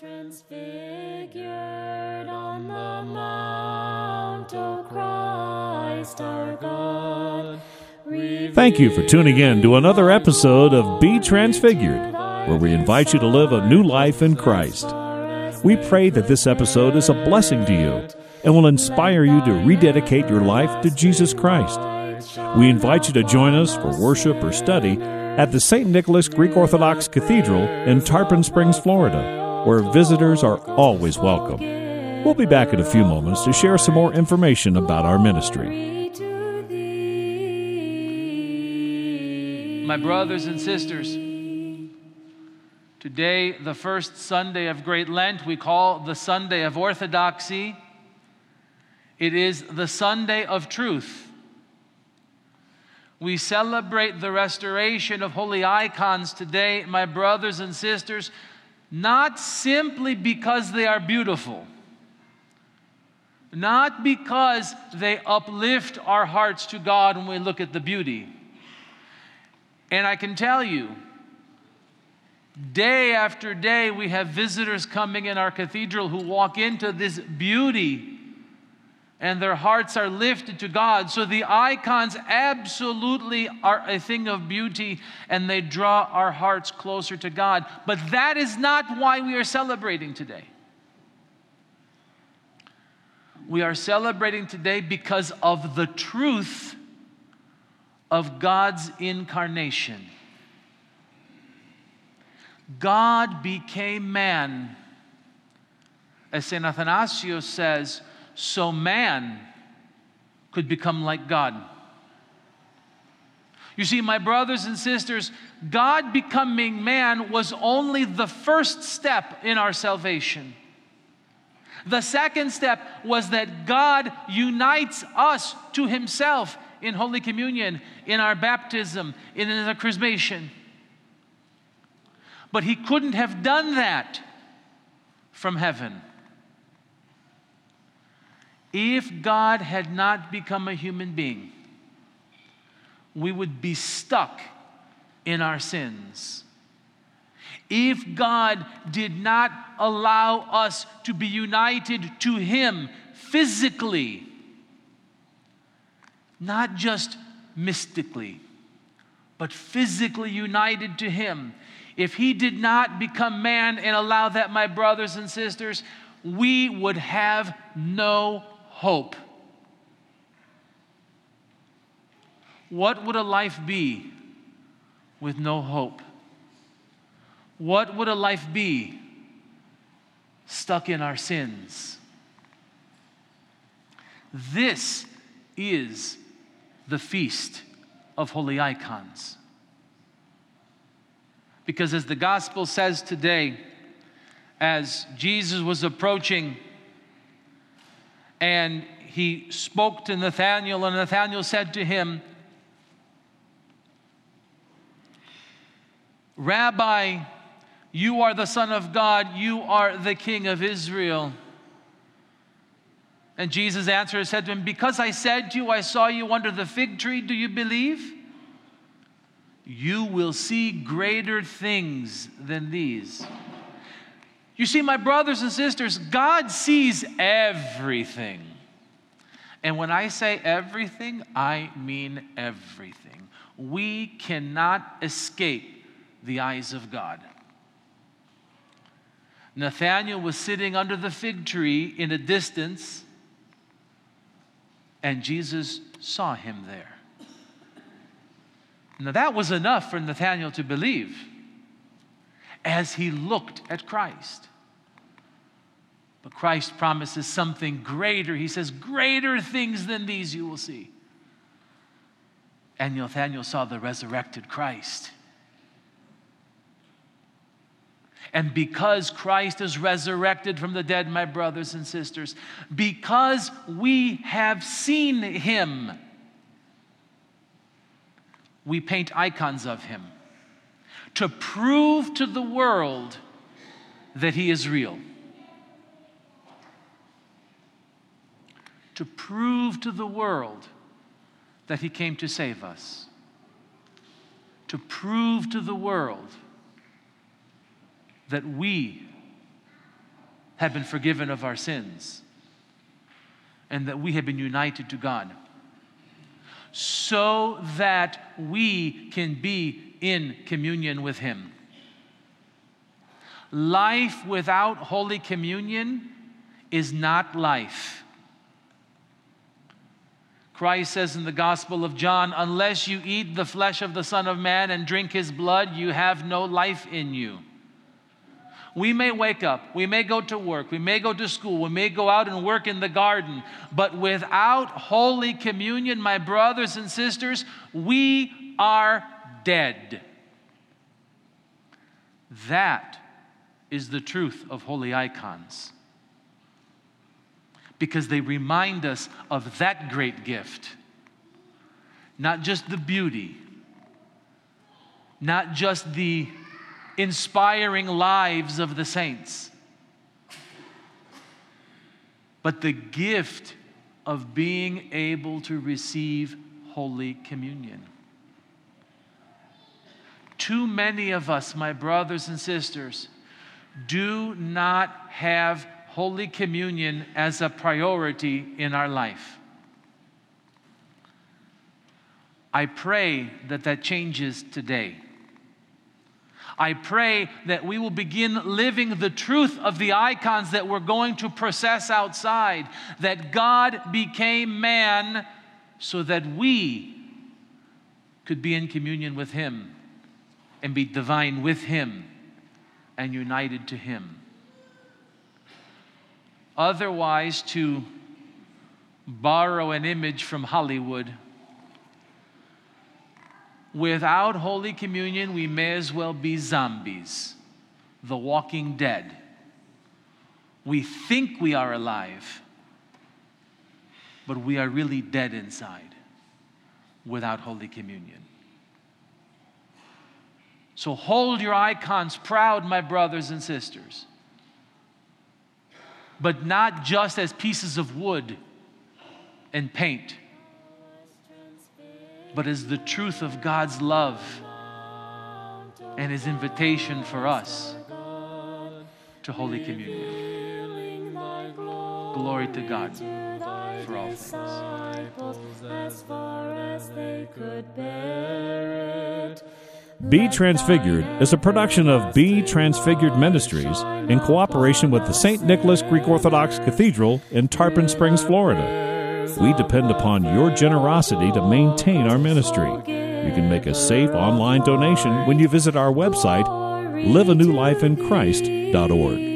Transfigured on the mount, O Christ our God. Thank you for tuning in to another episode of Be Transfigured, where we invite you to live a new life in Christ. We pray that this episode is a blessing to you and will inspire you to rededicate your life to Jesus Christ. We invite you to join us for worship or study at the St. Nicholas Greek Orthodox Cathedral in Tarpon Springs, Florida, where visitors are always welcome. We'll be back in a few moments to share some more information about our ministry. My brothers and sisters, today, the first Sunday of Great Lent, we call the Sunday of Orthodoxy. It is the Sunday of truth. We celebrate the restoration of holy icons today, my brothers and sisters, not simply because they are beautiful, not because they uplift our hearts to God when we look at the beauty. And I can tell you, day after day, we have visitors coming in our cathedral who walk into this beauty and their hearts are lifted to God. So the icons absolutely are a thing of beauty and they draw our hearts closer to God. But that is not why we are celebrating today. We are celebrating today because of the truth of God's incarnation. God became man. As St. Athanasius says, so man could become like God. You see, my brothers and sisters, God becoming man was only the first step in our salvation. The second step was that God unites us to Himself in Holy Communion, in our baptism, in the chrismation. But He couldn't have done that from heaven. If God had not become a human being, we would be stuck in our sins. If God did not allow us to be united to Him physically, not just mystically, but physically united to Him, if He did not become man and allow that, my brothers and sisters, we would have no hope. What would a life be with no hope? What would a life be stuck in our sins? This is the feast of holy icons. Because as the gospel says today, as Jesus was approaching and He spoke to Nathanael, and Nathanael said to Him, Rabbi, you are the Son of God, you are the King of Israel. And Jesus answered and said to him, because I said to you, I saw you under the fig tree, do you believe? You will see greater things than these. You see, my brothers and sisters, God sees everything. And when I say everything, I mean everything. We cannot escape the eyes of God. Nathanael was sitting under the fig tree in a distance, and Jesus saw him there. Now that was enough for Nathanael to believe as he looked at Christ. But Christ promises something greater. He says, greater things than these you will see. And Nathanael saw the resurrected Christ. And because Christ is resurrected from the dead, my brothers and sisters, because we have seen Him, we paint icons of Him to prove to the world that He is real. To prove to the world that He came to save us. To prove to the world that we have been forgiven of our sins and that we have been united to God so that we can be in communion with Him. Life without Holy Communion is not life. Christ says in the Gospel of John, unless you eat the flesh of the Son of Man and drink His blood, you have no life in you. We may wake up, we may go to work, we may go to school, we may go out and work in the garden, but without Holy Communion, my brothers and sisters, we are dead. That is the truth of holy icons, because they remind us of that great gift. Not just the beauty, not just the inspiring lives of the saints, but the gift of being able to receive Holy Communion. Too many of us, my brothers and sisters, do not have Holy Communion as a priority in our life. I pray that that changes today. I pray that we will begin living the truth of the icons that we're going to process outside, that God became man so that we could be in communion with Him and be divine with Him and united to Him. Otherwise, to borrow an image from Hollywood, without Holy Communion, we may as well be zombies, the walking dead. We think we are alive, but we are really dead inside without Holy Communion. So hold your icons proud, my brothers and sisters, but not just as pieces of wood and paint, but as the truth of God's love and His invitation for us to Holy Communion. Glory to God for all things. Be Transfigured is a production of Be Transfigured Ministries in cooperation with the St. Nicholas Greek Orthodox Cathedral in Tarpon Springs, Florida. We depend upon your generosity to maintain our ministry. You can make a safe online donation when you visit our website, liveanewlifeinchrist.org.